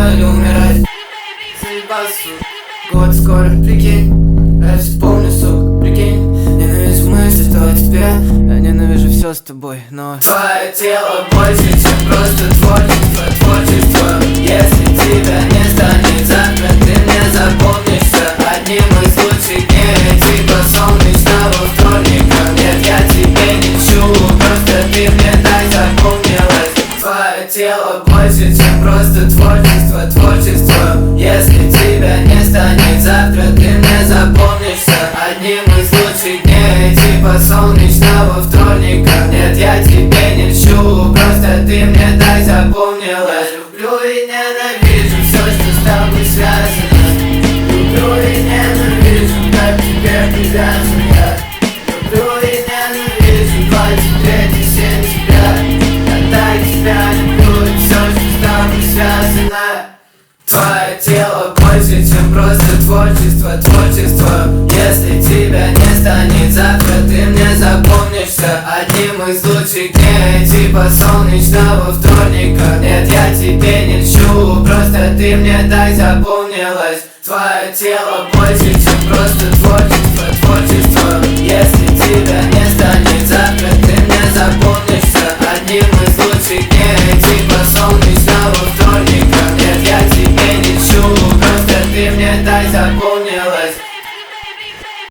или умирать. Заебался, год скоро, прикинь. Я вспомню, сука, прикинь. Ненавижу мысли, что о тебе. Я ненавижу все с тобой, но твое тело больше, чем просто творчество, творчество. Если тебя не станет завтра, ты мне запомнишься одним из лучших дней, типа солнечного вторника. Нет, я тебе не чу, просто ты мне так запомнилась. Твое тело больше, чем просто творчество, творчество. Если тебя не станет завтра, ты мне запомнишься одним из лучших дней, типа солнечного вторника. Нет, я тебе не льщу, просто ты мне так запомнилась. Люблю и ненавижу все, что с тобой связано. Люблю и ненавижу, как к тебе привязан я. Люблю и ненавижу 23 сентября. Я так тебя люблю и все, что с тобой связано. Твое тело больше, чем просто творчество, творчество. Если тебя не станет завтра, ты мне запомнишься одним из лучших дней, типа солнечного вторника. Нет, я тебе не льщу, просто ты мне так запомнилась. Твое тело больше, чем просто творчество, творчество. Если тебя